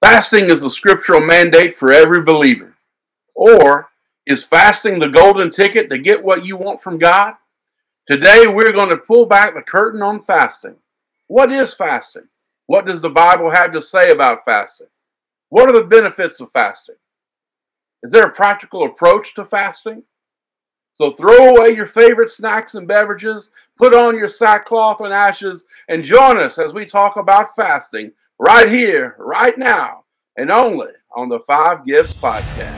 Fasting is a scriptural mandate for every believer. Or is fasting the golden ticket to get what you want from God? Today we're going to pull back the curtain on fasting. What is fasting? What does the Bible have to say about fasting? What are the benefits of fasting? Is there a practical approach to fasting? So throw away your favorite snacks and beverages, put on your sackcloth and ashes, and join us as we talk about fasting right here, right now, and only on the Five Gifts Podcast.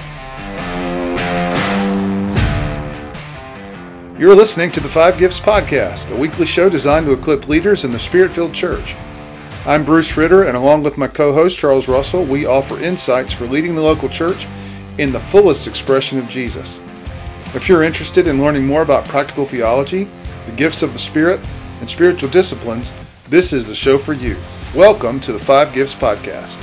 You're listening to the Five Gifts Podcast, a weekly show designed to equip leaders in the Spirit-filled church. I'm Bruce Ritter, and along with my co-host Charles Russell, we offer insights for leading the local church in the fullest expression of Jesus. If you're interested in learning more about practical theology, the gifts of the Spirit, and spiritual disciplines, this is the show for you. Welcome to the Five Gifts Podcast.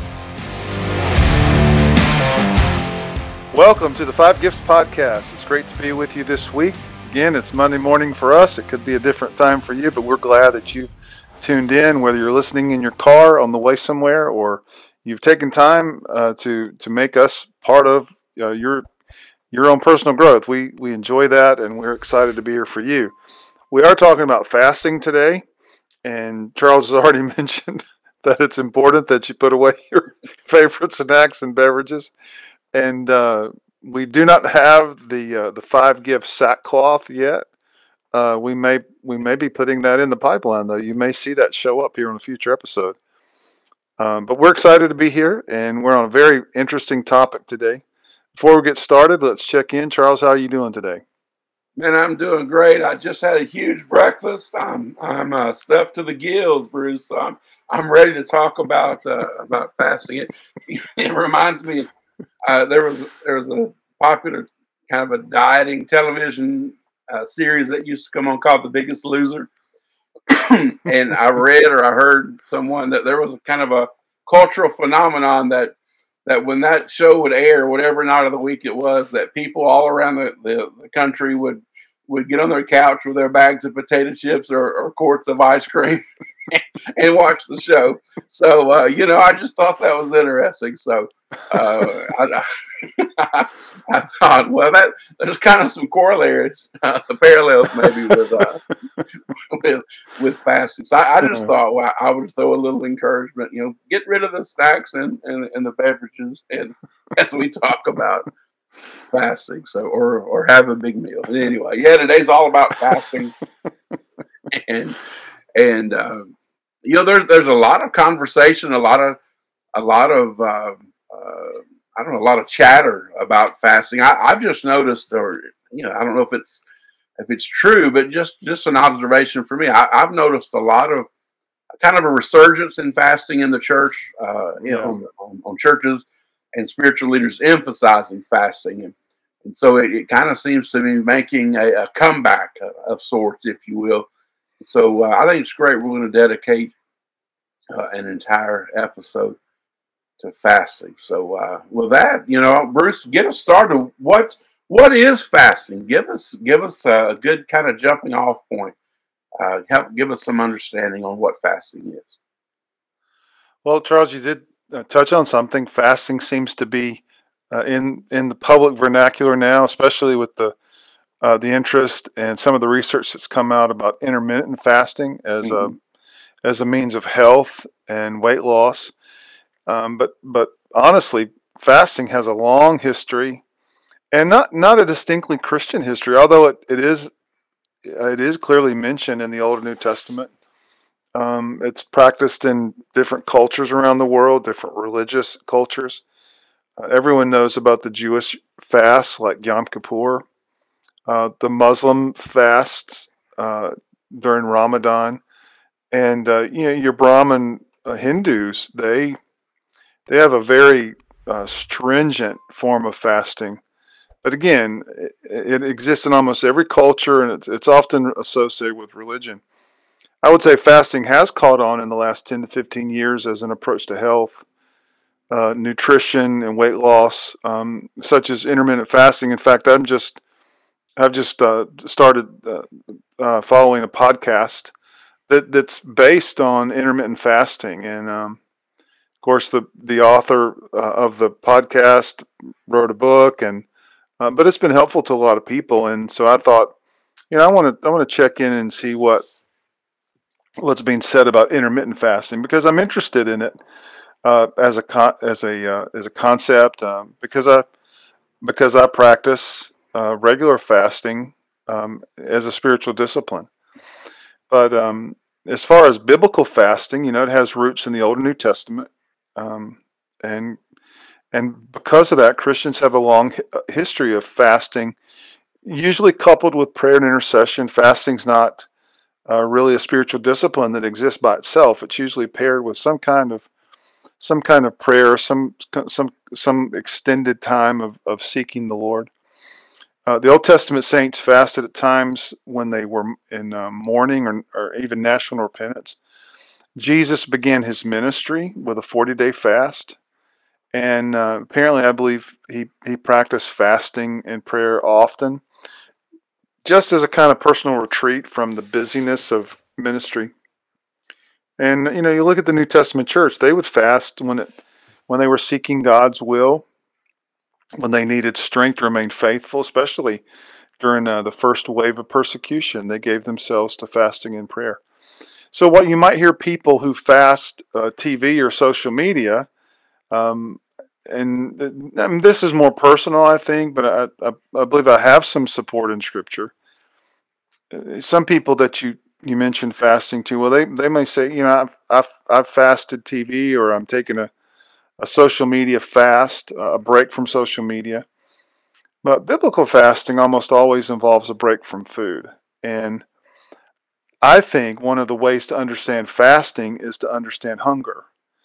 Welcome to the Five Gifts Podcast. It's great to be with you this week. Again, it's Monday morning for us. It could be a different time for you, but we're glad that you've tuned in, whether you're listening in your car on the way somewhere or you've taken time to make us part of your own personal growth. We enjoy that, and we're excited to be here for you. We are talking about fasting today, and Charles has already mentioned that it's important that you put away your favorite snacks and beverages. And we do not have the Five Gift sackcloth yet. We may be putting that in the pipeline, though. You may see that show up here on a future episode. But we're excited to be here, and we're on a very interesting topic today. Before we get started, let's check in. Charles, how are you doing today? Man, I'm doing great. I just had a huge breakfast. I'm stuffed to the gills, Bruce. So I'm ready to talk about fasting. It reminds me, there was a popular kind of a dieting television series that used to come on called The Biggest Loser, and I read or I heard someone that there was a kind of a cultural phenomenon that when that show would air, whatever night of the week it was, that people all around the country would get on their couch with their bags of potato chips or quarts of ice cream and watch the show. So, I just thought that was interesting. So I thought, well, there's kind of some corollaries, parallels maybe with fasting. So I just thought, well, I would throw a little encouragement, get rid of the snacks and the beverages, and as we talk about fasting, so or have a big meal. And anyway, today's all about fasting, and there's a lot of conversation, a lot of I don't know, a lot of chatter about fasting. I've just noticed, or I don't know if it's true, but just an observation for me. I've noticed a lot of kind of a resurgence in fasting in the church, on churches and spiritual leaders emphasizing fasting, and so it kind of seems to be making a comeback of sorts, if you will. So I think it's great. We're going to dedicate an entire episode to fasting. So with that, Bruce, get us started. What is fasting? Give us a good kind of jumping off point. Give us some understanding on what fasting is. Well, Charles, you did touch on something. Fasting seems to be in the public vernacular now, especially with the interest and some of the research that's come out about intermittent fasting as a means of health and weight loss. But honestly, fasting has a long history, and not a distinctly Christian history, although it is clearly mentioned in the Old and New Testament. It's practiced in different cultures around the world, different religious cultures. Everyone knows about the Jewish fasts like Yom Kippur, the Muslim fasts during Ramadan, and your Brahmin Hindus, they have a very stringent form of fasting. But again, it exists in almost every culture, and it's often associated with religion. I would say fasting has caught on in the last 10 to 15 years as an approach to health, nutrition, and weight loss, such as intermittent fasting. In fact, I've just started following a podcast that's based on intermittent fasting, and Of course, the author of the podcast wrote a book, and but it's been helpful to a lot of people. And so I thought, I want to check in and see what's being said about intermittent fasting, because I'm interested in it as a concept, because I practice regular fasting as a spiritual discipline. But as far as biblical fasting, it has roots in the Old and New Testament, um, and because of that, Christians have a long history of fasting, usually coupled with prayer and intercession. Fasting's not really a spiritual discipline that exists by itself. It's usually paired with some kind of prayer, some extended time of seeking the Lord. The Old Testament saints fasted at times when they were in mourning or even national repentance. Jesus began his ministry with a 40-day fast, and apparently, I believe he practiced fasting and prayer often, just as a kind of personal retreat from the busyness of ministry. And you look at the New Testament church; they would fast when they were seeking God's will, when they needed strength to remain faithful, especially during the first wave of persecution. They gave themselves to fasting and prayer. So, what you might hear people who fast TV or social media, um, and I mean, this is more personal, I think, but I believe I have some support in Scripture. Some people that you mentioned fasting to, well, they may say, I've fasted TV, or I'm taking a social media fast, a break from social media. But biblical fasting almost always involves a break from food. And I think one of the ways to understand fasting is to understand hunger.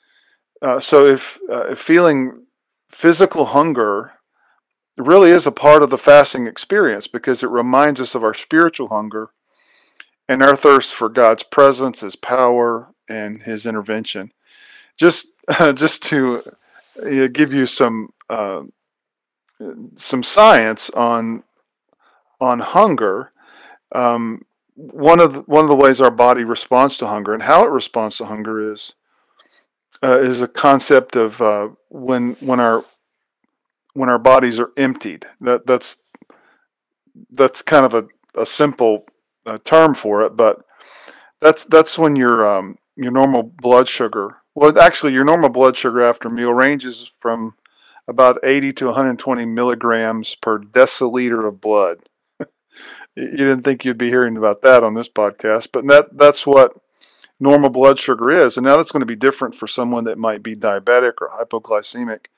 So if feeling physical hunger really is a part of the fasting experience, because it reminds us of our spiritual hunger and our thirst for God's presence, His power, and His intervention. Just just to give you some science on hunger. One of the ways our body responds to hunger and how it responds to hunger is a concept of when our bodies are emptied. That's kind of a simple term for it, but that's when your normal blood sugar. Well, actually, your normal blood sugar after a meal ranges from about 80 to 120 milligrams per deciliter of blood. You didn't think you'd be hearing about that on this podcast, but that's what normal blood sugar is. And now that's going to be different for someone that might be diabetic or hypoglycemic.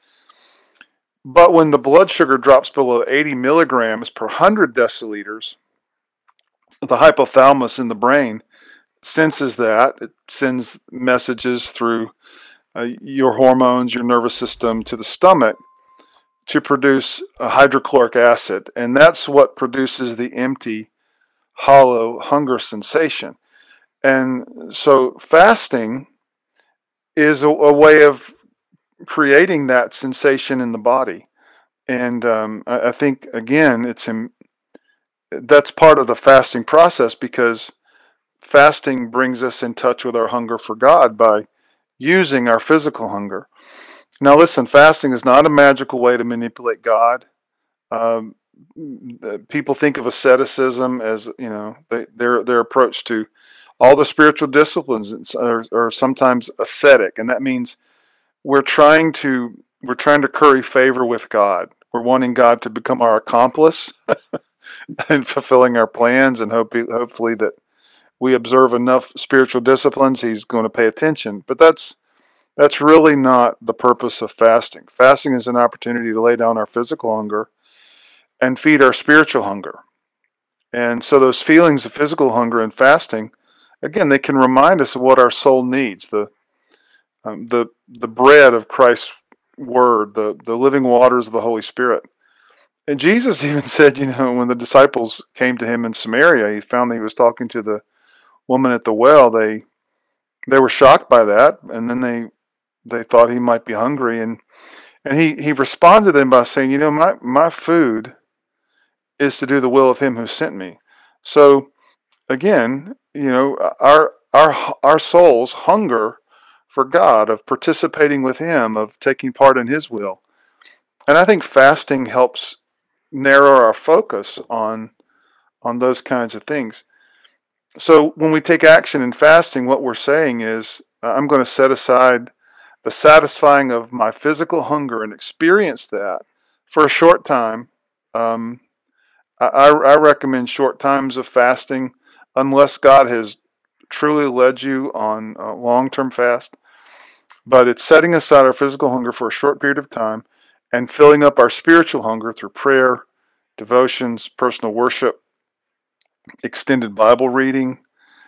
But when the blood sugar drops below 80 milligrams per 100 deciliters, the hypothalamus in the brain senses that. It sends messages through your hormones, your nervous system to the stomach to produce hydrochloric acid. And that's what produces the empty, hollow hunger sensation. And so fasting is a way of creating that sensation in the body. And I think, again, that's part of the fasting process, because fasting brings us in touch with our hunger for God by using our physical hunger. Now, listen, fasting is not a magical way to manipulate God. Um, People think of asceticism as, their approach to all the spiritual disciplines are sometimes ascetic, and that means we're trying to curry favor with God. We're wanting God to become our accomplice in fulfilling our plans, and hopefully that we observe enough spiritual disciplines, He's going to pay attention. But that's really not the purpose of fasting. Fasting is an opportunity to lay down our physical hunger and feed our spiritual hunger. And so those feelings of physical hunger and fasting, again, they can remind us of what our soul needs, the bread of Christ's word, the living waters of the Holy Spirit. And Jesus even said, when the disciples came to him in Samaria, he found that he was talking to the woman at the well. They were shocked by that, and then they thought he might be hungry, and he responded to them by saying, my food is to do the will of him who sent me. So again, our souls hunger for God, of participating with Him, of taking part in His will. And I think fasting helps narrow our focus on those kinds of things. So when we take action in fasting, what we're saying is, I'm going to set aside the satisfying of my physical hunger and experience that for a short time. I recommend short times of fasting unless God has truly led you on a long-term fast. But it's setting aside our physical hunger for a short period of time and filling up our spiritual hunger through prayer, devotions, personal worship, extended Bible reading.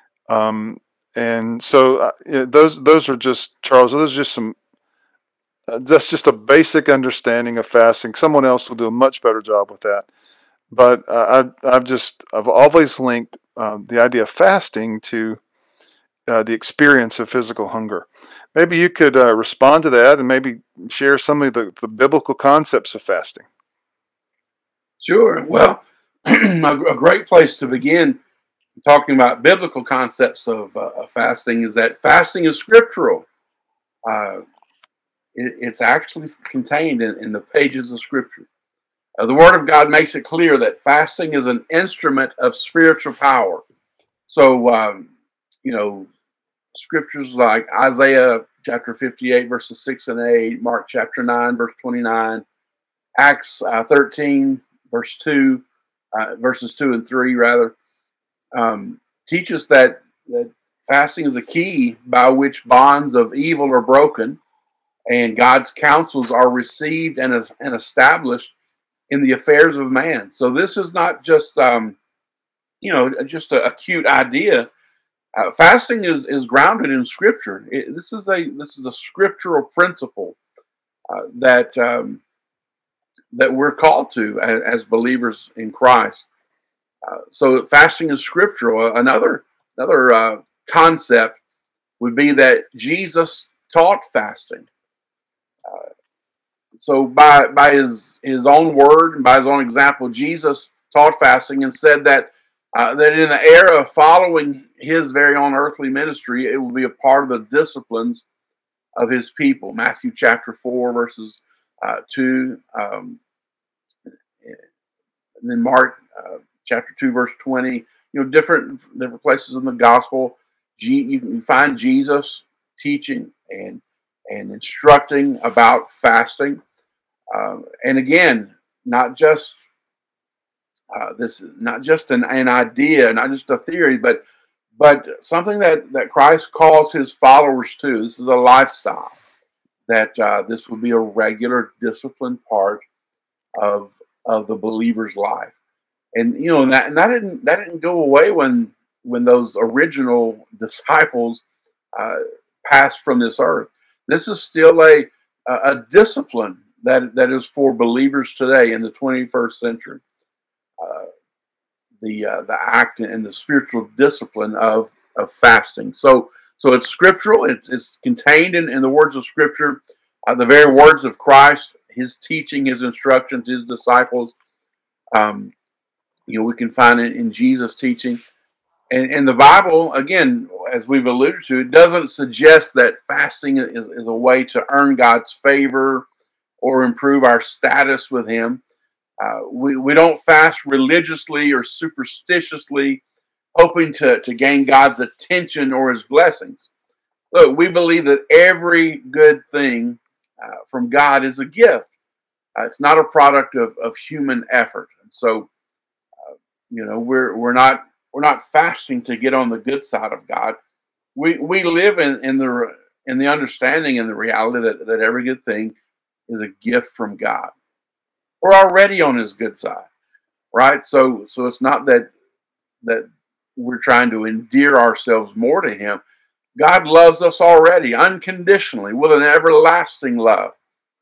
And so those are just, Charles, those are just some, that's just a basic understanding of fasting. Someone else will do a much better job with that. But I've always linked the idea of fasting to the experience of physical hunger. Maybe you could respond to that and maybe share some of the biblical concepts of fasting. Sure. Well, a great place to begin talking about biblical concepts of fasting is that fasting is scriptural. Uh, it's actually contained in the pages of Scripture. The Word of God makes it clear that fasting is an instrument of spiritual power. So, scriptures like Isaiah chapter 58, verses 6 and 8, Mark chapter 9, verse 29, Acts 13, verse 2, verses 2 and 3, rather, teach us that fasting is a key by which bonds of evil are broken and God's counsels are received and established in the affairs of man. So this is not just, just a cute idea. Fasting is grounded in Scripture. This is a scriptural principle that we're called to as believers in Christ. So fasting is scriptural. Another concept would be that Jesus taught fasting. So by his own word and by his own example, Jesus taught fasting and said that that in the era following his very own earthly ministry, it will be a part of the disciplines of his people. Matthew chapter 4, verses 2, and then Mark chapter 2, verse 20. Different places in the gospel, you can find Jesus teaching and instructing about fasting. And again, not just this is not just an idea, not just a theory, but something that Christ calls his followers to. This is a lifestyle that this would be a regular, disciplined part of the believer's life. And that didn't go away when those original disciples passed from this earth. This is still a discipline that is for believers today in the 21st century. The act and the spiritual discipline of fasting. So it's scriptural. It's contained in the words of Scripture, the very words of Christ, his teaching, his instructions, his disciples. We can find it in Jesus' teaching. And the Bible, again, as we've alluded to, it doesn't suggest that fasting is a way to earn God's favor or improve our status with him. We don't fast religiously or superstitiously, hoping to gain God's attention or his blessings. Look, we believe that every good thing from God is a gift. It's not a product of human effort. And so, we're not fasting to get on the good side of God. We live in the understanding and the reality that every good thing is a gift from God. We're already on his good side, right? So it's not that we're trying to endear ourselves more to him. God loves us already unconditionally with an everlasting love.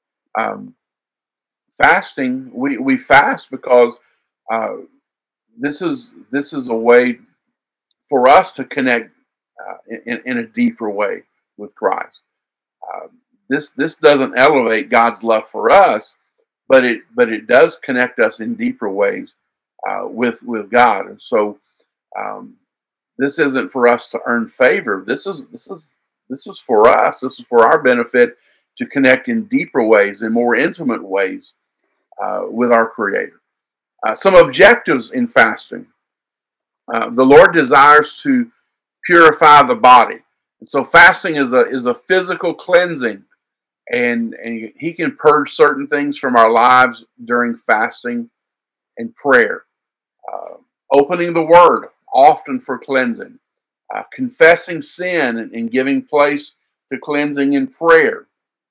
Fasting, we fast because this is a way for us to connect in a deeper way with Christ. This doesn't elevate God's love for us, but it does connect us in deeper ways with God. And so this isn't for us to earn favor. This is this is for us. This is for our benefit to connect in deeper ways, in more intimate ways with our Creator. Some objectives in fasting. The Lord desires to purify the body. And so fasting is a physical cleansing, and He can purge certain things from our lives during fasting and prayer. Opening the Word often for cleansing, confessing sin and giving place to cleansing in prayer.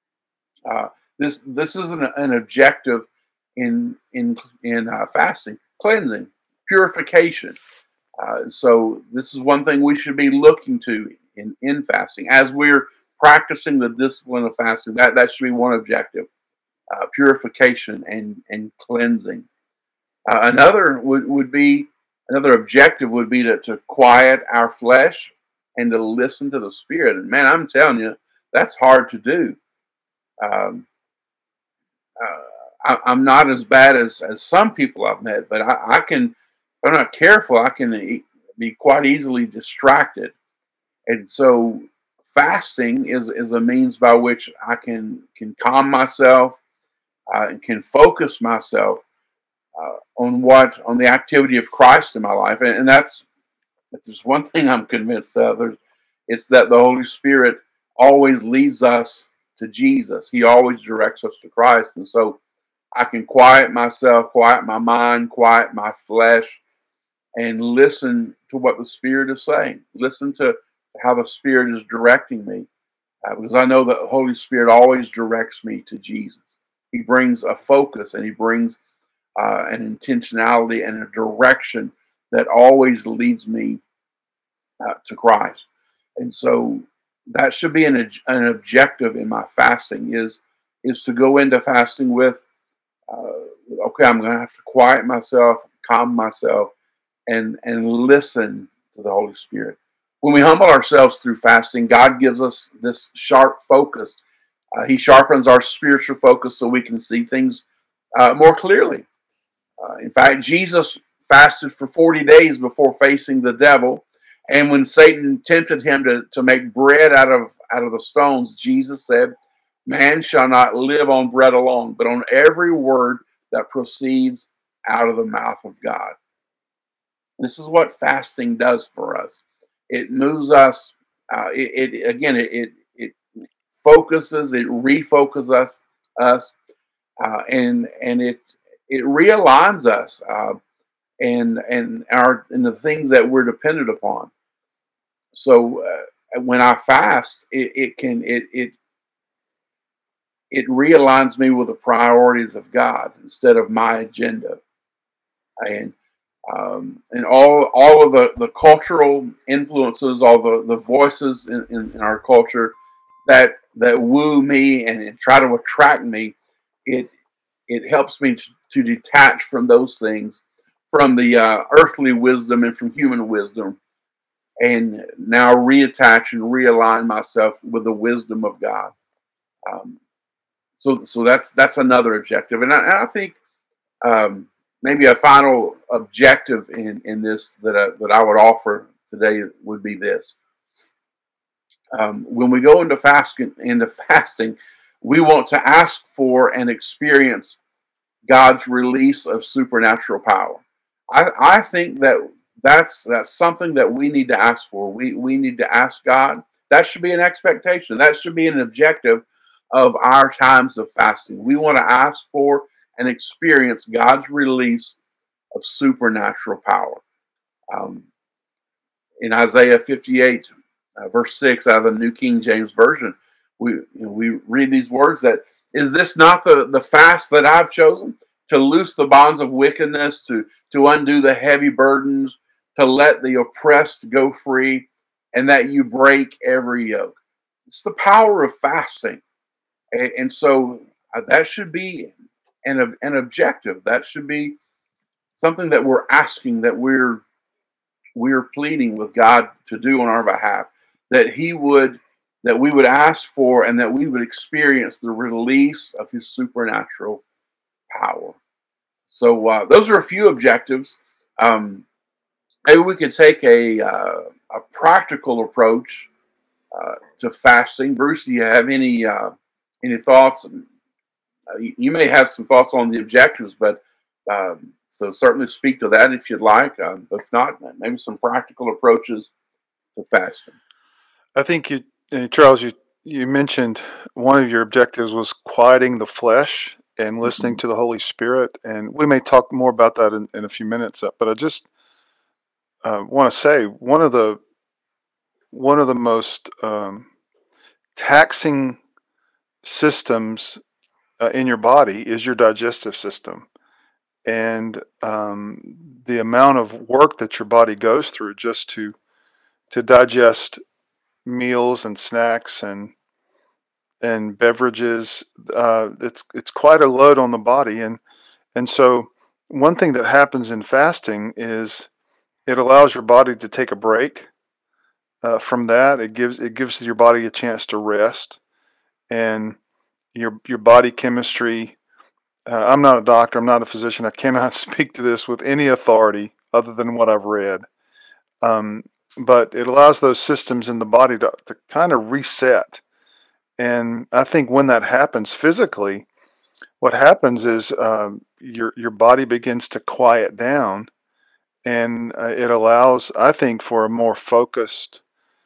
This is an objective in fasting, cleansing, purification. So this is one thing we should be looking to in fasting as we're practicing the discipline of fasting. That should be one objective: purification and cleansing. Another objective would be to quiet our flesh and to listen to the Spirit. And man, I'm telling you, that's hard to do. Um, I'm not as bad as some people I've met, but I can, if I'm not careful, I can be quite easily distracted. And so fasting is a means by which I can calm myself and can focus myself on the activity of Christ in my life. And that's if there's one thing I'm convinced of, it's that the Holy Spirit always leads us to Jesus. He always directs us to Christ. And so I can quiet myself, quiet my mind, quiet my flesh, and listen to what the Spirit is saying. Listen to how the Spirit is directing me. Because I know that the Holy Spirit always directs me to Jesus. He brings a focus and He brings an intentionality and a direction that always leads me to Christ. And so that should be an objective in my fasting is to go into fasting with, okay, I'm going to have to quiet myself, calm myself, and listen to the Holy Spirit. When we humble ourselves through fasting, God gives us this sharp focus. He sharpens our spiritual focus so we can see things more clearly. In fact, Jesus fasted for 40 days before facing the devil. And when Satan tempted him to make bread out of the stones, Jesus said, "Man shall not live on bread alone, but on every word that proceeds out of the mouth of God." This is what fasting does for us. It moves us. It focuses. It refocuses us, and it realigns us and the things that we're dependent upon. So when I fast, it realigns me with the priorities of God instead of my agenda, and all of the cultural influences, all the voices in our culture that woo me and try to attract me. It helps me to detach from those things, from the earthly wisdom and from human wisdom, and now reattach and realign myself with the wisdom of God. Um, so that's another objective, and I think maybe a final objective in this that I would offer today would be this: when we go into fasting, we want to ask for and experience God's release of supernatural power. I think that's something that we need to ask for. We need to ask God. That should be an expectation. That should be an objective of our times of fasting. We want to ask for and experience God's release of supernatural power. Um, in Isaiah 58, verse 6, out of the New King James Version, we read these words that, "Is this not the fast that I've chosen? To loose the bonds of wickedness, to undo the heavy burdens, to let the oppressed go free, and that you break every yoke." It's the power of fasting. And so that should be an objective. That should be something that we're asking, that we're pleading with God to do on our behalf, that we would ask for, and that we would experience the release of His supernatural power. So those are a few objectives. Maybe we could take a practical approach to fasting. Bruce, do you have any thoughts? You may have some thoughts on the objectives, but so certainly speak to that if you'd like. If not, maybe some practical approaches to fasting. I think Charles, you mentioned one of your objectives was quieting the flesh and listening to the Holy Spirit, and we may talk more about that in a few minutes. But I just want to say one of the most taxing systems in your body is your digestive system, and the amount of work that your body goes through just to digest meals and snacks and beverages. It's quite a load on the body, and so one thing that happens in fasting is it allows your body to take a break from that. It gives your body a chance to rest, and your body chemistry. I'm not a doctor. I'm not a physician. I cannot speak to this with any authority other than what I've read. But it allows those systems in the body to kind of reset. And I think when that happens physically, what happens is your body begins to quiet down, and it allows, I think, for a more focused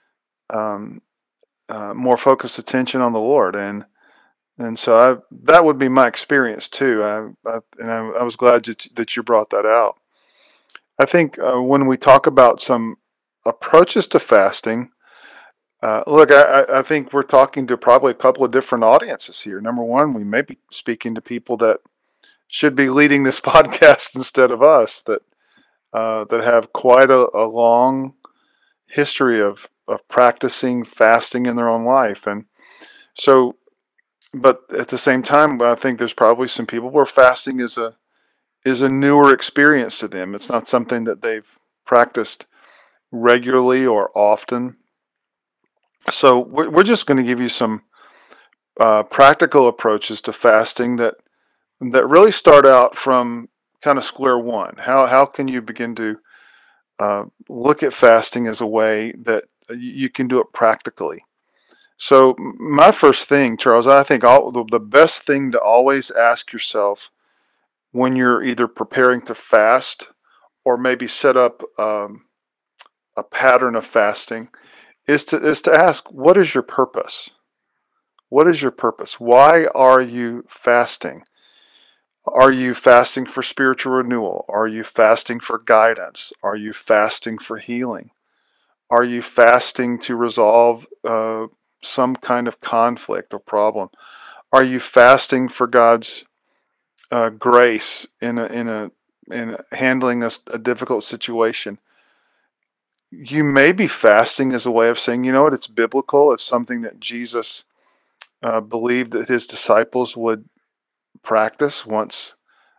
attention on the Lord. And so that would be my experience too. I was glad that you brought that out. I think when we talk about some approaches to fasting, look, I think we're talking to probably a couple of different audiences here. Number one, we may be speaking to people that should be leading this podcast instead of us, that have quite a long history of practicing fasting in their own life. And so, but at the same time, I think there's probably some people where fasting is a newer experience to them. It's not something that they've practiced regularly or often. So we're just going to give you some practical approaches to fasting that really start out from kind of square one. How can you begin to look at fasting as a way that you can do it practically? So my first thing, Charles, I think the best thing to always ask yourself when you're either preparing to fast or maybe set up a pattern of fasting is to ask, what is your purpose? What is your purpose? Why are you fasting? Are you fasting for spiritual renewal? Are you fasting for guidance? Are you fasting for healing? Are you fasting to resolve some kind of conflict or problem? Are you fasting for God's grace in handling a difficult situation? You may be fasting as a way of saying, you know what, it's biblical. It's something that Jesus believed that his disciples would practice once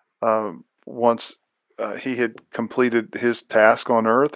he had completed his task on earth,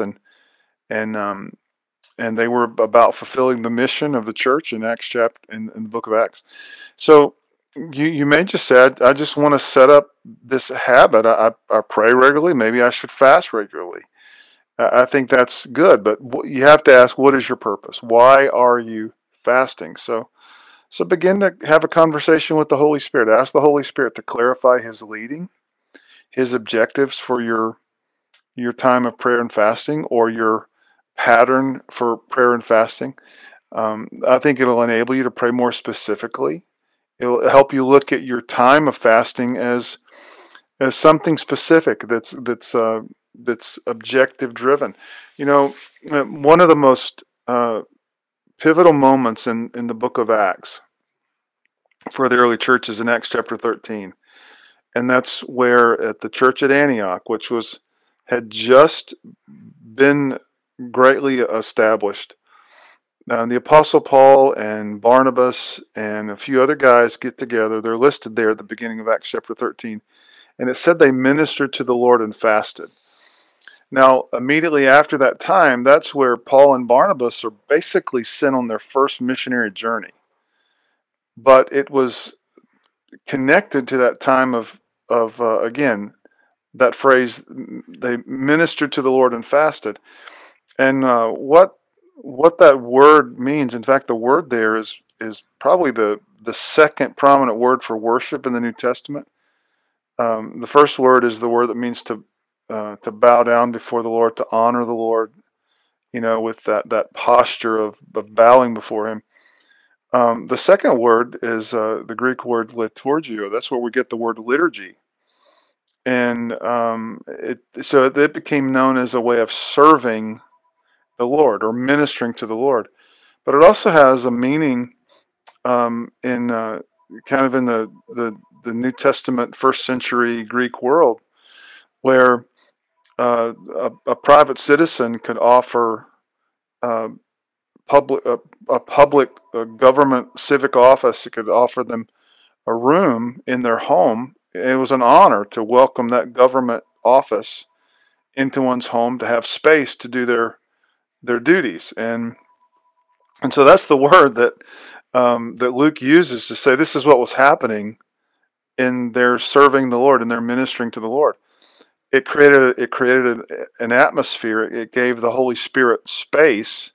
and they were about fulfilling the mission of the church in Acts chapter in the book of Acts. So you may just say, I just want to set up this habit. I pray regularly. Maybe I should fast regularly. I think that's good, but you have to ask, what is your purpose? Why are you fasting? So begin to have a conversation with the Holy Spirit. Ask the Holy Spirit to clarify his leading, his objectives for your time of prayer and fasting, or your pattern for prayer and fasting. I think it'll enable you to pray more specifically. It'll help you look at your time of fasting as something specific that's objective driven. You know, one of the most pivotal moments in the book of Acts for the early church is in Acts chapter 13. And that's where at the church at Antioch, which had just been greatly established, the Apostle Paul and Barnabas and a few other guys get together. They're listed there at the beginning of Acts chapter 13. And it said they ministered to the Lord and fasted. Now, immediately after that time, that's where Paul and Barnabas are basically sent on their first missionary journey. But it was connected to that time of again, that phrase, they ministered to the Lord and fasted. And what what that word means, in fact, the word there is probably the second prominent word for worship in the New Testament. The first word is the word that means to bow down before the Lord, to honor the Lord, with that posture of bowing before Him. The second word is the Greek word liturgio. That's where we get the word liturgy, and it became known as a way of serving the Lord or ministering to the Lord. But it also has a meaning in kind of in the New Testament first century Greek world, where a private citizen could offer uh, a public government civic office. It could offer them a room in their home. It was an honor to welcome that government office into one's home, to have space to do their duties, and so that's the word that Luke uses to say this is what was happening in their serving the Lord and their ministering to the Lord. It created an atmosphere. It gave the Holy Spirit space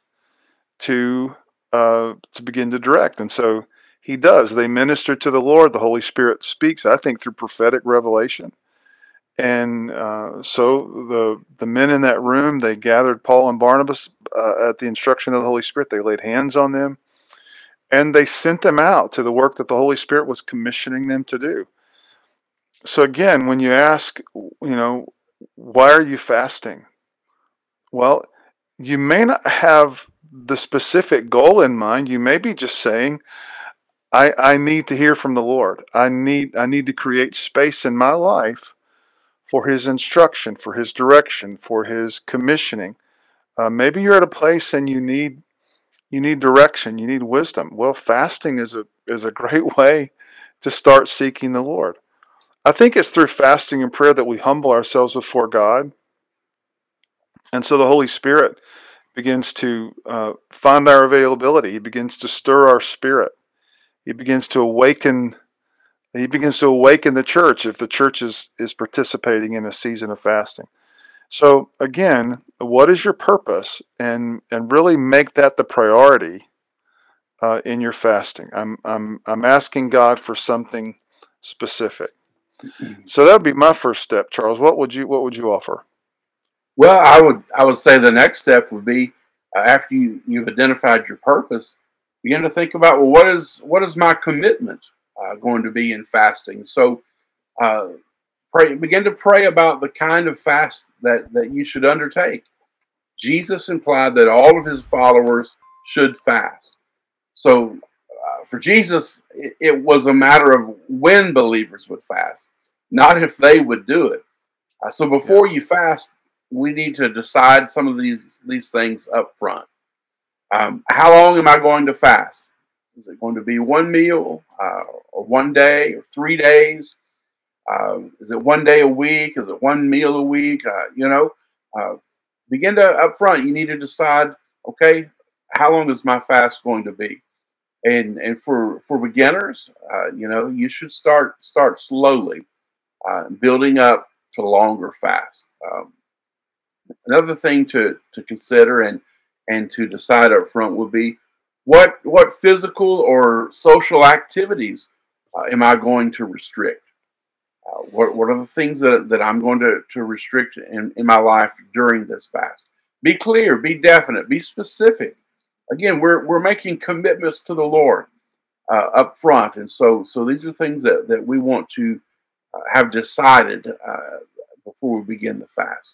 to begin to direct, and so He does. They minister to the Lord. The Holy Spirit speaks, I think, through prophetic revelation. And so the men in that room, they gathered Paul and Barnabas at the instruction of the Holy Spirit. They laid hands on them, and they sent them out to the work that the Holy Spirit was commissioning them to do. So again, when you ask, why are you fasting? Well, you may not have the specific goal in mind. You may be just saying, I need to hear from the Lord. I need to create space in my life for His instruction, for His direction, for His commissioning. Maybe you're at a place and you need direction, you need wisdom. Well, fasting is a great way to start seeking the Lord. I think it's through fasting and prayer that we humble ourselves before God, and so the Holy Spirit begins to find our availability. He begins to stir our spirit. He begins to awaken. He begins to awaken the church if the church is participating in a season of fasting. So again, what is your purpose, and really make that the priority in your fasting. I'm asking God for something specific. So that would be my first step, Charles. What would you offer? Well, I would say the next step would be after you've identified your purpose, begin to think about, well, what is my commitment going to be in fasting? So uh, begin to pray about the kind of fast that you should undertake. Jesus implied that all of His followers should fast. So for Jesus, it was a matter of when believers would fast, not if they would do it. So Yeah. before you fast, we need to decide some of these things up front. How long am I going to fast? Is it going to be one meal, or one day, or 3 days? Is it one day a week? Is it one meal a week? Uh, begin to up front. You need to decide. Okay, how long is my fast going to be? And for beginners, you should start slowly, building up to longer fasts. Another thing to consider and to decide up front would be what physical or social activities am I going to restrict? What are the things that I'm going to restrict in my life during this fast? Be clear, be definite, be specific. Again, we're making commitments to the Lord up front, and so these are things that we want to have decided before we begin the fast.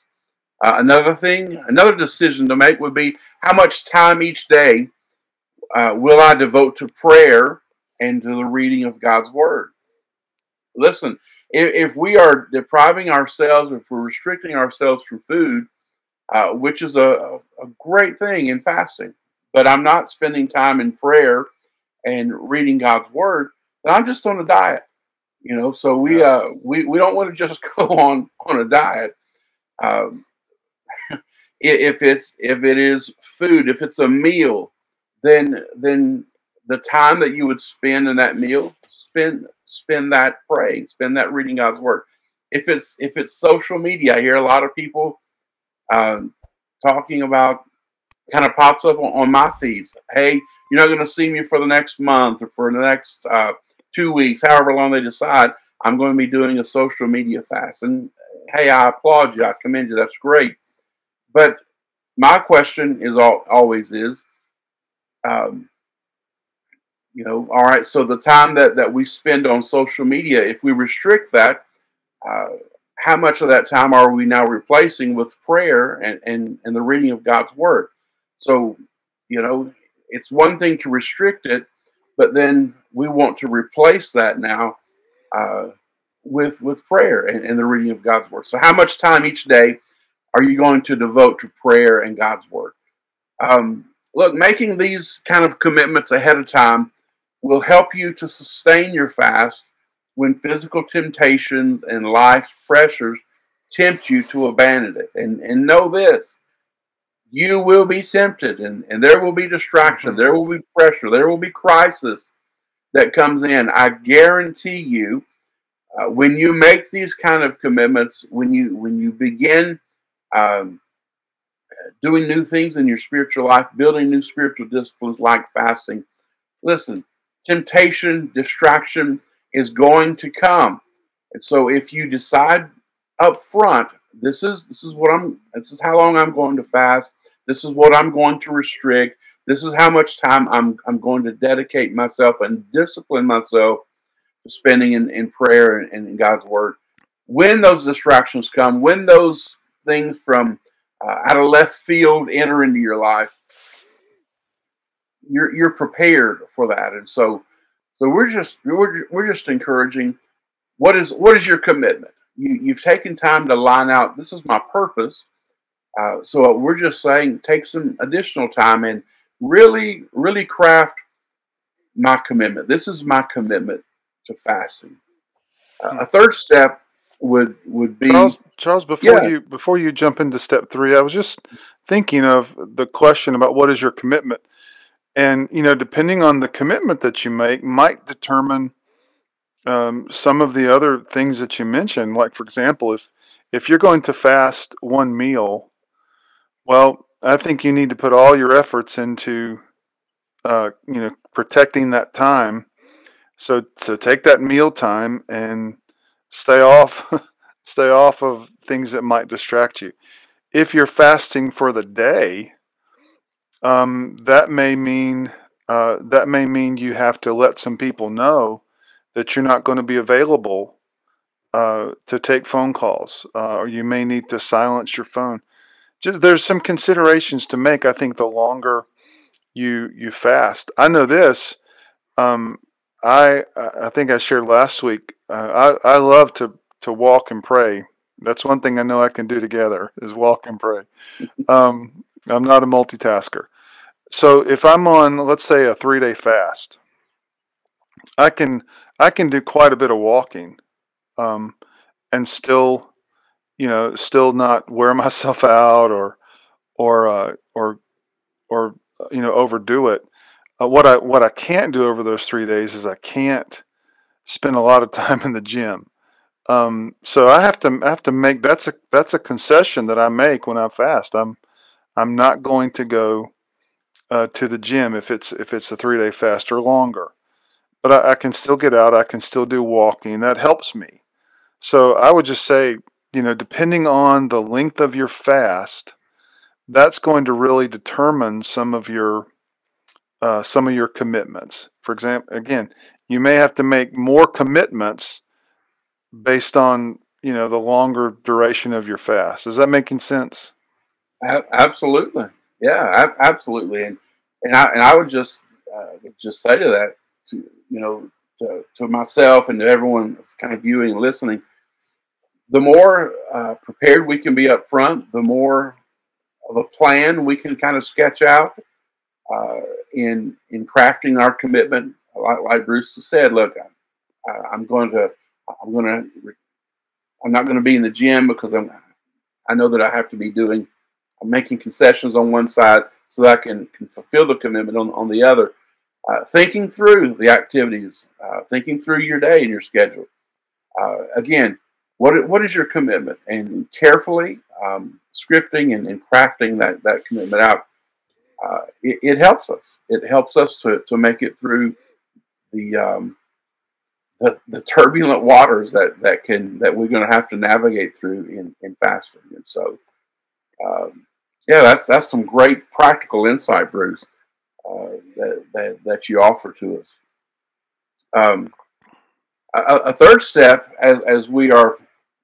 Another decision to make would be how much time each day will I devote to prayer and to the reading of God's Word. Listen, if we are depriving ourselves, if we're restricting ourselves from food, which is a great thing in fasting, but I'm not spending time in prayer and reading God's Word, then I'm just on a diet. So we Yeah. we don't want to just go on a diet. Um, if it is food, if it's a meal, then the time that you would spend in that meal, spend that praying, spend that reading God's Word. If it's social media, I hear a lot of people um, talking about kind of pops up on my feeds. Hey, you're not going to see me for the next month or for the next 2 weeks, however long they decide. I'm going to be doing a social media fast. And hey, I applaud you. I commend you. That's great. But my question is always is, um, all right, so the time that we spend on social media, if we restrict that, uh, how much of that time are we now replacing with prayer and the reading of God's word? So, you know, it's one thing to restrict it, but then we want to replace that now uh, with prayer and the reading of God's word. So, how much time each day are you going to devote to prayer and God's word? Look, making these kind of commitments ahead of time will help you to sustain your fast when physical temptations and life's pressures tempt you to abandon it. And know this, you will be tempted, and there will be distraction, Hmm. there will be pressure, there will be crisis that comes in. I guarantee you, when you make these kind of commitments, when you begin um, doing new things in your spiritual life, building new spiritual disciplines like fasting, listen, temptation, distraction is going to come. And so if you decide up front, this is how long I'm going to fast, this is what I'm going to restrict, this is how much time I'm going to dedicate myself and discipline myself to spending in prayer and in God's word. When those distractions come, when those things from out of left field enter into your life, you're prepared for that. And so we're just encouraging. What is your commitment? You've taken time to line out. This is my purpose. So we're just saying, take some additional time and really craft my commitment. This is my commitment to fasting. A third step would be, Charles, yeah, before you jump into step three, I was just thinking of the question about what is your commitment, and depending on the commitment that you make, might determine some of the other things that you mentioned. Like, for example, if you're going to fast one meal, well, I think you need to put all your efforts into protecting that time. So take that meal time and stay off stay off of things that might distract you. If you're fasting for the day, that may mean you have to let some people know that you're not going to be available to take phone calls, or you may need to silence your phone. Just, there's some considerations to make. I think the longer you fast, I know this. Um, I think I shared last week. I love to walk and pray. That's one thing I know I can do together is walk and pray. I'm not a multitasker. So if I'm on, let's say, a 3-day fast, I can I can do quite a bit of walking, um, and still not wear myself out or uh, or or overdo it. What I can't do over those 3 days is I can't spend a lot of time in the gym. So I have to make that's a concession that I make when I fast. I'm not going to go to the gym if it's a 3-day fast or longer. But I can still get out. I can still do walking. That helps me. So I would just say, depending on the length of your fast, that's going to really determine some of your commitments. For example, again, you may have to make more commitments based on the longer duration of your fast. Is that making sense? absolutely, yeah, absolutely. And I would just say to that, to to myself and to everyone that's kind of viewing and listening, the more prepared we can be up front, the more of a plan we can kind of sketch out uh, in crafting our commitment. Like Bruce has said, look, I'm going to I'm going to I'm not going to be in the gym because I know that I have to be doing. I'm making concessions on one side so that I can fulfill the commitment on the other. Thinking through the activities, thinking through your day and your schedule. Again, what is your commitment? And carefully scripting and crafting that commitment out. it helps us. It helps us to make it through the the turbulent waters that we're going to have to navigate through in fasting. And so, yeah, that's some great practical insight, Bruce, that you offer to us. Um, a third step, as we are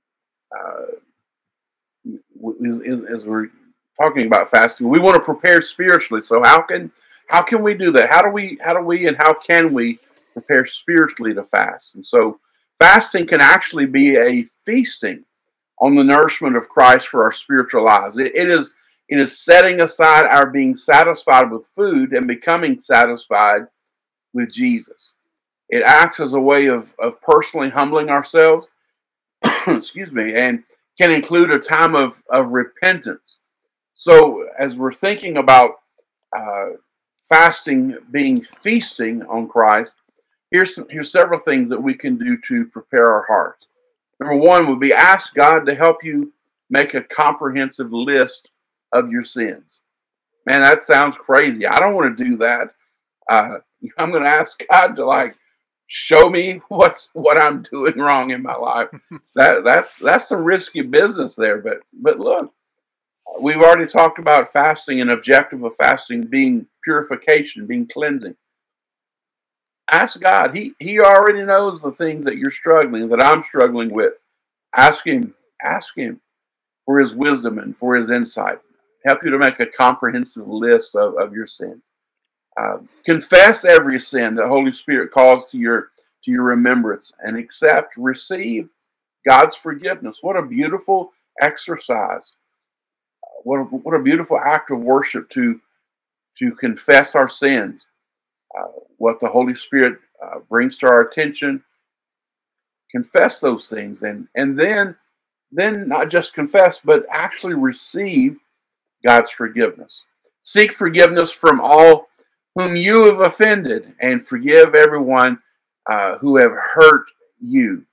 as we're talking about fasting, we want to prepare spiritually. So how can we do that? How do we and how can we prepare spiritually to fast? And so fasting can actually be a feasting on the nourishment of Christ for our spiritual lives. It is setting aside our being satisfied with food and becoming satisfied with Jesus. It acts as a way of personally humbling ourselves, excuse me, and can include a time of repentance. So, as we're thinking about uh, fasting being feasting on Christ, here's several things that we can do to prepare our hearts. Number one would be ask God to help you make a comprehensive list of your sins. Man, that sounds crazy. I don't want to do that. Uh, I'm going to ask God to show me what I'm doing wrong in my life. That's some risky business there. But look, we've already talked about fasting, and objective of fasting being purification, being cleansing. Ask God. He already knows the things that I'm struggling with. Ask Him. Ask Him for His wisdom and for His insight. Help you to make a comprehensive list of your sins. Confess every sin the Holy Spirit calls to your remembrance, and receive God's forgiveness. What a beautiful exercise! What a beautiful act of worship to confess our sins. What the Holy Spirit brings to our attention, confess those things, and then not just confess, but actually receive God's forgiveness. Seek forgiveness from all whom you have offended, and forgive everyone who have hurt you.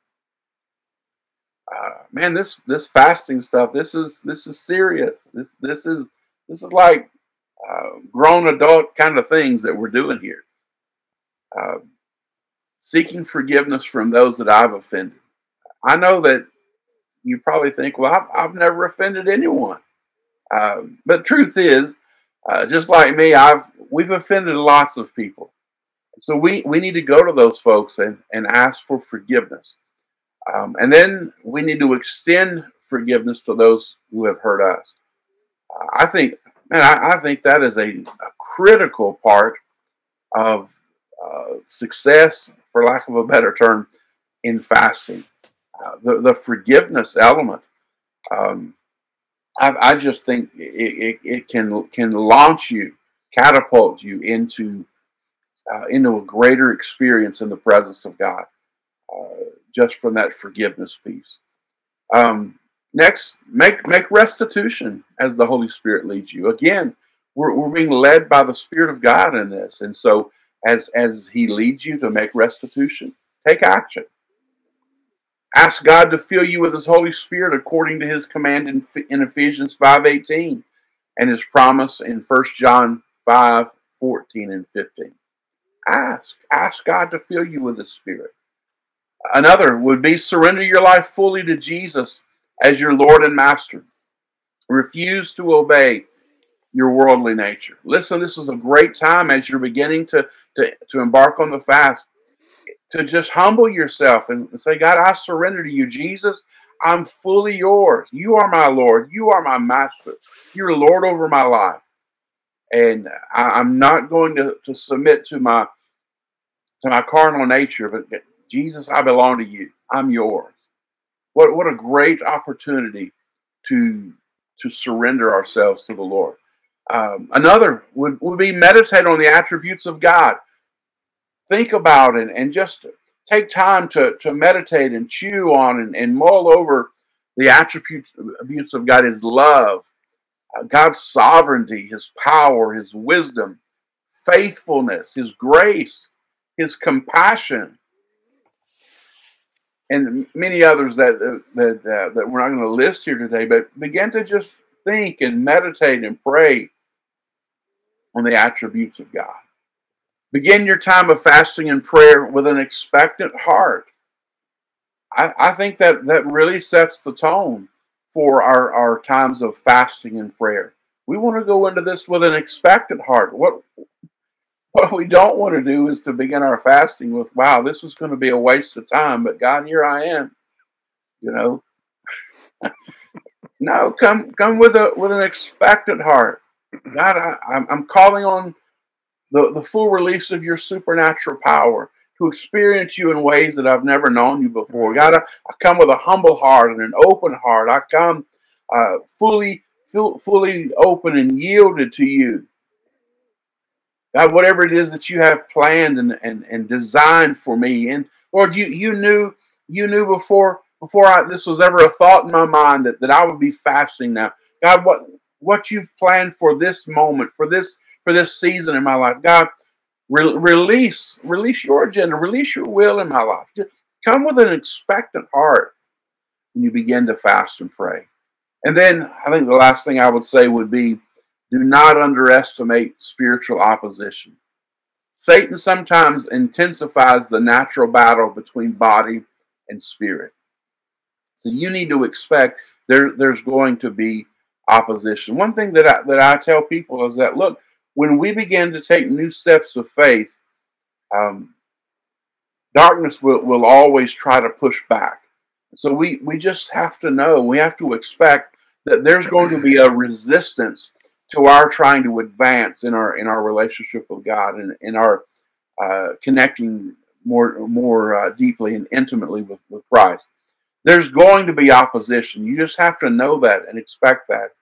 Man, this fasting stuff, this is serious. This is like grown adult kind of things that we're doing here. Uh, Seeking forgiveness from those that I've offended. I know that you probably think, well, I've never offended anyone. But truth is, just like me, we've offended lots of people. So we need to go to those folks and ask for forgiveness. And then we need to extend forgiveness to those who have hurt us. I think, man, I think that is a critical part of success, for lack of a better term, in fasting. The forgiveness element. Um, I just think it can launch you, catapult you into a greater experience in the presence of God, just from that forgiveness piece. Um, Next, make restitution as the Holy Spirit leads you. Again, we're being led by the Spirit of God in this, and so as He leads you to make restitution, take action. Ask God to fill you with His Holy Spirit according to His command in Ephesians 5:18 and His promise in 1 John 5:14 and 15. Ask God to fill you with His Spirit. Another would be surrender your life fully to Jesus as your Lord and Master. Refuse to obey your worldly nature. Listen, this is a great time as you're beginning to embark on the fast to just humble yourself and say, God, I surrender to you. Jesus, I'm fully yours. You are my Lord. You are my Master. You're Lord over my life. And I'm not going to submit to my carnal nature, but Jesus, I belong to you. I'm yours. What a great opportunity to surrender ourselves to the Lord. Another would be meditate on the attributes of God. Think about it and just take time to meditate and chew on and mull over the attributes of God, His love, God's sovereignty, His power, His wisdom, faithfulness, His grace, His compassion, and many others that we're not going to list here today. But begin to just think and meditate and pray on the attributes of God. Begin your time of fasting and prayer with an expectant heart. I think that really sets the tone for our times of fasting and prayer. We want to go into this with an expectant heart. What we don't want to do is to begin our fasting with, wow, this is going to be a waste of time, but God, here I am. You know, no, come with an expectant heart. God, I'm calling on the full release of your supernatural power to experience you in ways that I've never known you before. God, I come with a humble heart and an open heart. I come fully open and yielded to you. God, whatever it is that you have planned and designed for me. And Lord, you knew before this was ever a thought in my mind that I would be fasting now. God, what you've planned for this moment, for this season in my life. God, release your agenda, release your will in my life. Just come with an expectant heart when you begin to fast and pray. And then I think the last thing I would say would be, do not underestimate spiritual opposition. Satan sometimes intensifies the natural battle between body and spirit. So you need to expect there's going to be opposition. One thing that I tell people is that, look, when we begin to take new steps of faith, um, darkness will always try to push back. So we just have to know, we have to expect that there's going to be a resistance to our trying to advance in our relationship with God and in our connecting more deeply and intimately with Christ. There's going to be opposition. You just have to know that and expect that,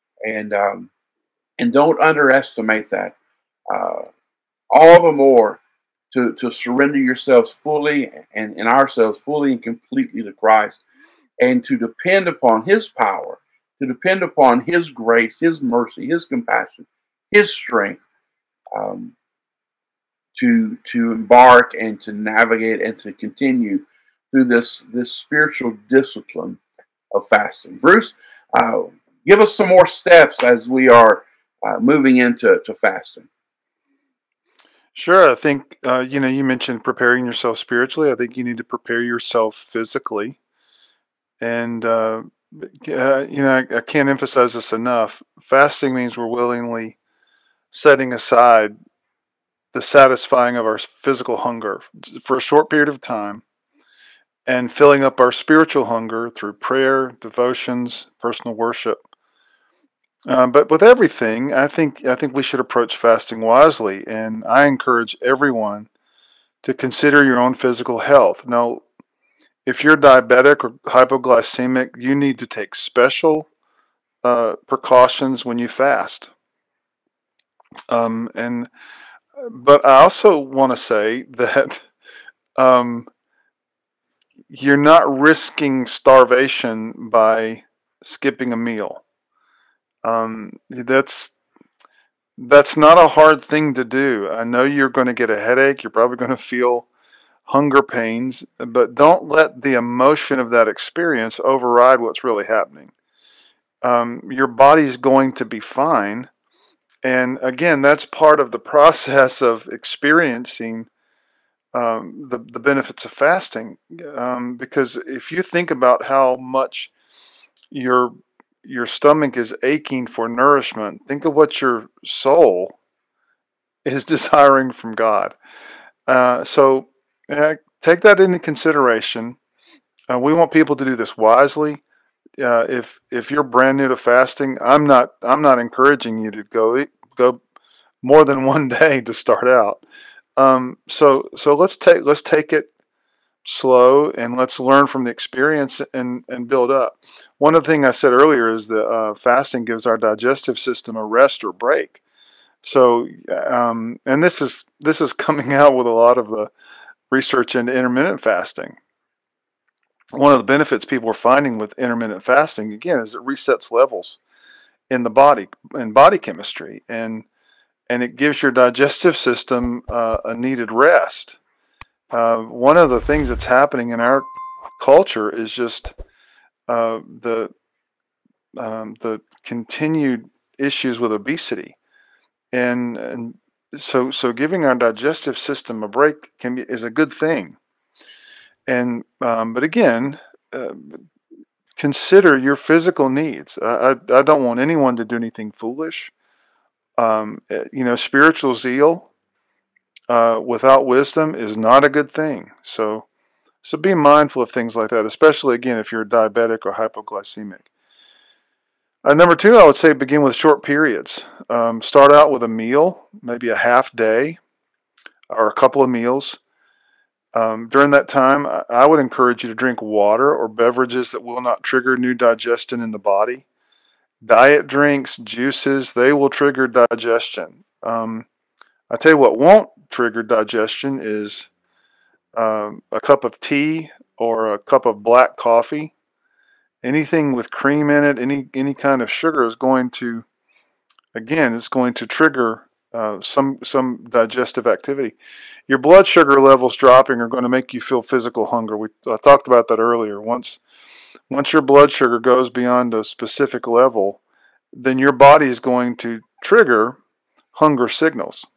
and don't underestimate that. Uh, all the more to surrender yourselves fully and ourselves fully and completely to Christ, and to depend upon His power, to depend upon His grace, His mercy, His compassion, His strength, um, to embark and to navigate and to continue through this spiritual discipline of fasting. Bruce, uh, give us some more steps as we are moving into fasting. Sure. I think, you mentioned preparing yourself spiritually. I think you need to prepare yourself physically. And, I can't emphasize this enough. Fasting means we're willingly setting aside the satisfying of our physical hunger for a short period of time and filling up our spiritual hunger through prayer, devotions, personal worship. But with everything, I think we should approach fasting wisely, and I encourage everyone to consider your own physical health. Now, if you're diabetic or hypoglycemic, you need to take special precautions when you fast. And but I also want to say that um, you're not risking starvation by skipping a meal. That's not a hard thing to do. I know you're going to get a headache. You're probably going to feel hunger pains, but don't let the emotion of that experience override what's really happening. Your body's going to be fine. And again, that's part of the process of experiencing the benefits of fasting. Because if you think about how much your your stomach is aching for nourishment, think of what your soul is desiring from God. So take that into consideration. We want people to do this wisely. If you're brand new to fasting, I'm not encouraging you to go more than one day to start out. So let's take it slow and let's learn from the experience and build up. One of the things I said earlier is that fasting gives our digestive system a rest or break. So and this is coming out with a lot of the research into intermittent fasting. One of the benefits people are finding with intermittent fasting again is it resets levels in the body and body chemistry, and it gives your digestive system a needed rest. One of the things that's happening in our culture is just uh, the the continued issues with obesity, and so giving our digestive system a break is a good thing. And but again, consider your physical needs. I don't want anyone to do anything foolish. Spiritual zeal without wisdom is not a good thing. So be mindful of things like that, especially again if you're diabetic or hypoglycemic. Number two, I would say begin with short periods. Start out with a meal, maybe a half day or a couple of meals. During that time, I would encourage you to drink water or beverages that will not trigger new digestion in the body. Diet drinks, juices, they will trigger digestion. I tell you what won't trigger digestion is a cup of tea or a cup of black coffee. Anything with cream in it, any kind of sugar is going to, again, it's going to trigger some digestive activity. Your blood sugar levels dropping are going to make you feel physical hunger. I talked about that earlier. Once your blood sugar goes beyond a specific level, then your body is going to trigger hunger signals.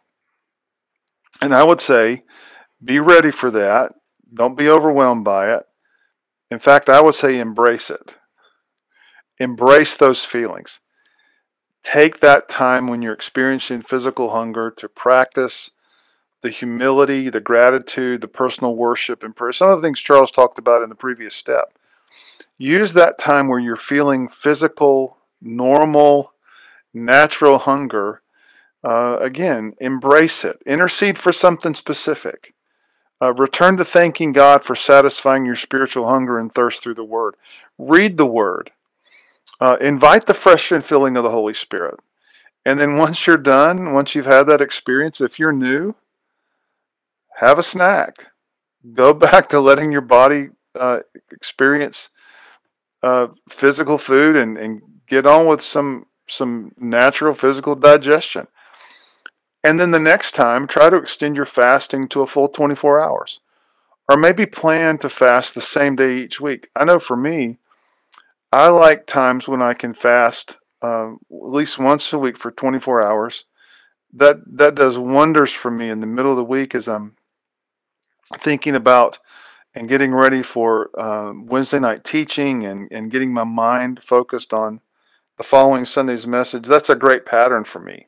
And I would say, be ready for that. Don't be overwhelmed by it. In fact, I would say embrace it. Embrace those feelings. Take that time when you're experiencing physical hunger to practice the humility, the gratitude, the personal worship, and prayer. Some of the things Charles talked about in the previous step. Use that time where you're feeling physical, normal, natural hunger. Again, embrace it. Intercede for something specific. Return to thanking God for satisfying your spiritual hunger and thirst through the Word. Read the Word. Invite the fresh filling of the Holy Spirit. And then once you're done, once you've had that experience, if you're new, have a snack. Go back to letting your body experience physical food and get on with some natural physical digestion. And then the next time, try to extend your fasting to a full 24 hours. Or maybe plan to fast the same day each week. I know for me, I like times when I can fast at least once a week for 24 hours. That does wonders for me in the middle of the week as I'm thinking about and getting ready for Wednesday night teaching and getting my mind focused on the following Sunday's message. That's a great pattern for me.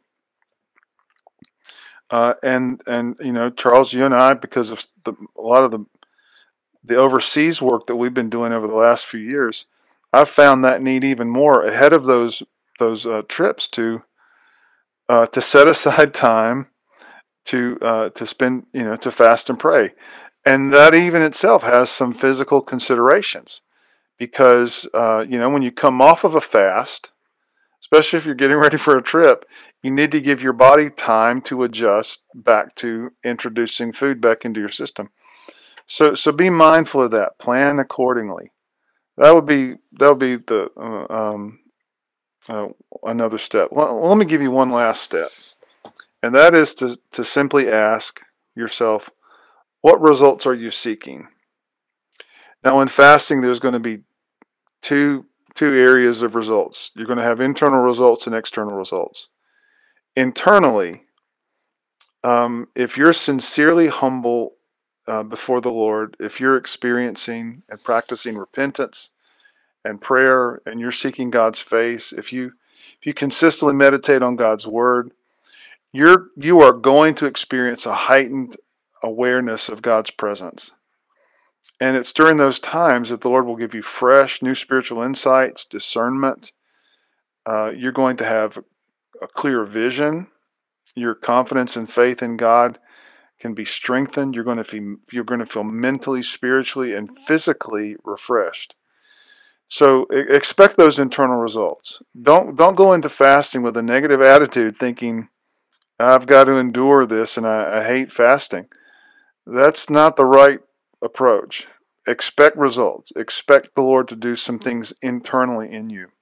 And Charles, you and I, because of a lot of the overseas work that we've been doing over the last few years, I've found that need even more ahead of those trips to set aside time to spend, to fast and pray. And that even itself has some physical considerations because, when you come off of a fast, especially if you're getting ready for a trip, you need to give your body time to adjust back to introducing food back into your system. So be mindful of that. Plan accordingly. That would be the another step. Well, let me give you one last step, and that is to simply ask yourself, what results are you seeking? Now, in fasting, there's going to be two areas of results. You're going to have internal results and external results. Internally, if you're sincerely humble before the Lord, if you're experiencing and practicing repentance and prayer, and you're seeking God's face, if you consistently meditate on God's Word, you are going to experience a heightened awareness of God's presence. And it's during those times that the Lord will give you fresh, new spiritual insights, discernment. You're going to have a clear vision. Your confidence and faith in God can be strengthened. You're going to feel mentally, spiritually, and physically refreshed. So expect those internal results. Don't go into fasting with a negative attitude, thinking I've got to endure this and I hate fasting. That's not the right approach. Expect results. Expect the Lord to do some things internally in you.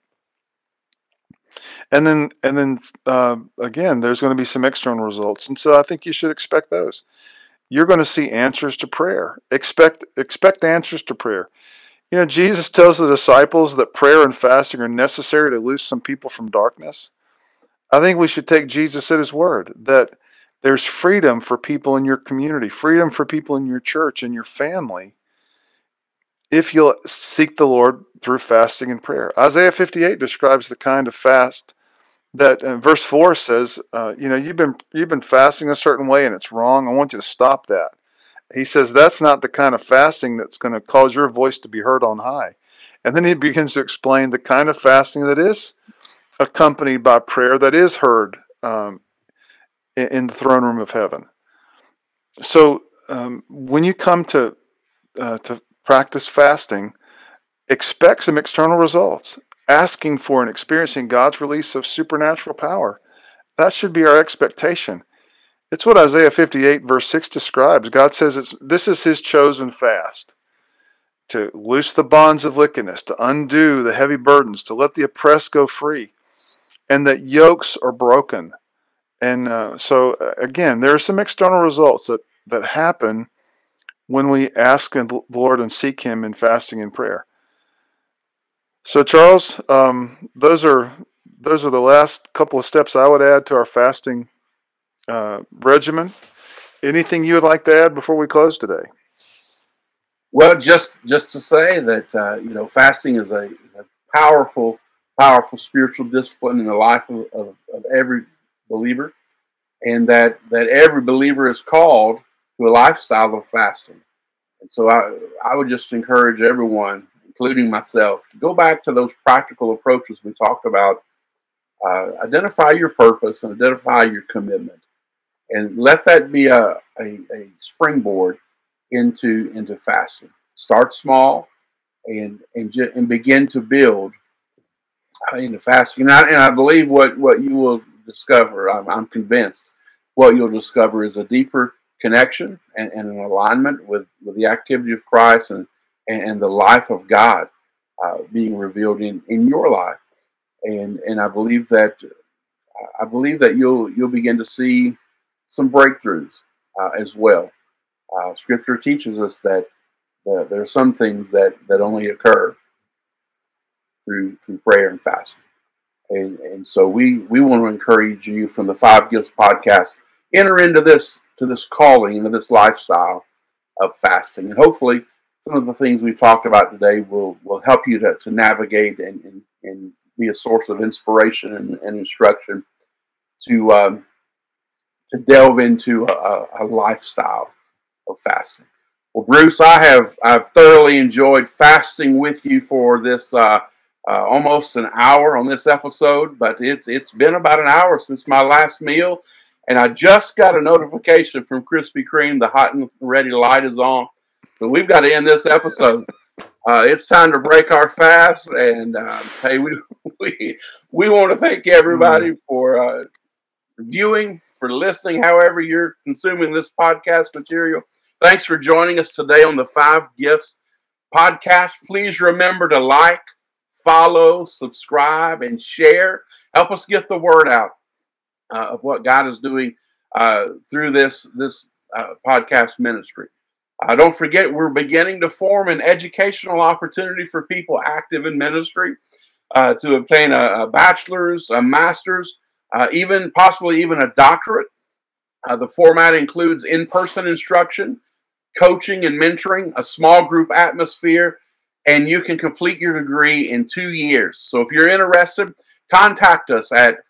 And then again, there's going to be some external results. And so I think you should expect those. You're going to see answers to prayer. Expect answers to prayer. Jesus tells the disciples that prayer and fasting are necessary to loose some people from darkness. I think we should take Jesus at his word that there's freedom for people in your community, freedom for people in your church and your family if you'll seek the Lord through fasting and prayer. Isaiah 58 describes the kind of fast that verse 4 says, you've been fasting a certain way and it's wrong. I want you to stop that. He says that's not the kind of fasting that's going to cause your voice to be heard on high. And then he begins to explain the kind of fasting that is accompanied by prayer that is heard in the throne room of heaven. So when you come to practice fasting, expect some external results, asking for and experiencing God's release of supernatural power. That should be our expectation. It's what Isaiah 58 verse 6 describes. God says this is his chosen fast, to loose the bonds of wickedness, to undo the heavy burdens, to let the oppressed go free, and that yokes are broken. And so again, there are some external results that happen when we ask the Lord and seek him in fasting and prayer. So Charles, those are the last couple of steps I would add to our fasting regimen. Anything you would like to add before we close today? Well, just to say that fasting is a powerful spiritual discipline in the life of every believer, and that every believer is called to a lifestyle of fasting. And so I would just encourage everyone, including myself, to go back to those practical approaches we talked about. Identify your purpose and identify your commitment, and let that be a springboard into fasting. Start small and begin to build into fasting. And I believe what you will discover, I'm convinced, what you'll discover is a deeper connection and an alignment with the activity of Christ and the life of God being revealed in your life. And I believe that you'll begin to see some breakthroughs as well. Scripture teaches us that there are some things that only occur through prayer and fasting. And so we want to encourage you from the Five Gifts podcast, enter into this calling, into this lifestyle of fasting. And hopefully some of the things we've talked about today will help you to navigate and be a source of inspiration and instruction to delve into a lifestyle of fasting. Well, Bruce, I've thoroughly enjoyed fasting with you for this almost an hour on this episode, but it's been about an hour since my last meal, and I just got a notification from Krispy Kreme, the hot and ready light is on, so we've got to end this episode. It's time to break our fast, and hey, we want to thank everybody for viewing, for listening, however you're consuming this podcast material. Thanks for joining us today on the Five Gifts podcast. Please remember to like, follow, subscribe, and share. Help us get the word out of what God is doing through this podcast ministry. Don't forget, we're beginning to form an educational opportunity for people active in ministry to obtain a bachelor's, a master's, possibly even a doctorate. The format includes in-person instruction, coaching and mentoring, a small group atmosphere, and you can complete your degree in 2 years. So if you're interested, contact us at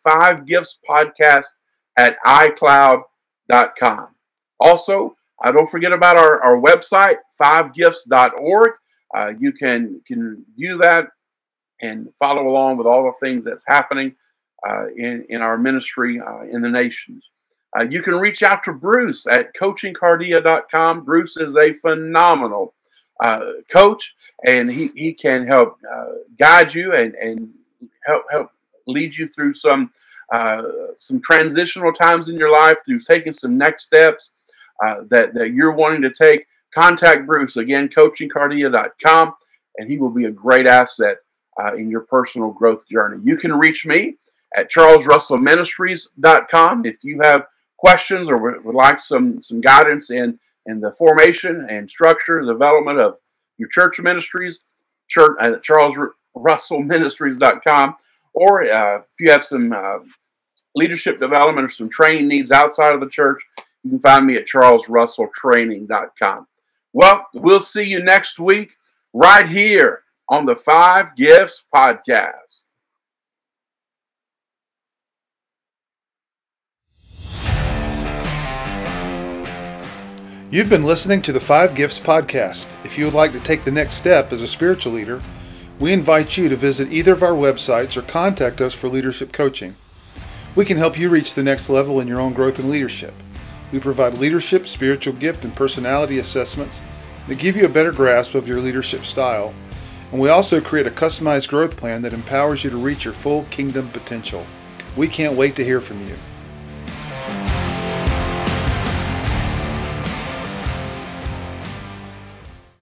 5giftspodcast@icloud.com. Also, don't forget about our website, 5gifts.org. You can view that and follow along with all the things that's happening in our ministry in the nations. You can reach out to Bruce at coachingcardia.com. Bruce is a phenomenal coach, and he can help guide you and help lead you through some transitional times in your life, through taking some next steps that you're wanting to take. Contact Bruce, again, coachingcardia.com, and he will be a great asset in your personal growth journey. You can reach me at charlesrussellministries.com if you have questions or would like some guidance in the formation and structure and development of your church ministries. charlesrussellministries.com, or if you have some leadership development or some training needs outside of the church, you can find me at charlesrusselltraining.com. Well, we'll see you next week right here on the 5 Gifts Podcast. You've been listening to the 5 Gifts Podcast. If you would like to take the next step as a spiritual leader, we invite you to visit either of our websites or contact us for leadership coaching. We can help you reach the next level in your own growth and leadership. We provide leadership, spiritual gift, and personality assessments that give you a better grasp of your leadership style. And we also create a customized growth plan that empowers you to reach your full kingdom potential. We can't wait to hear from you.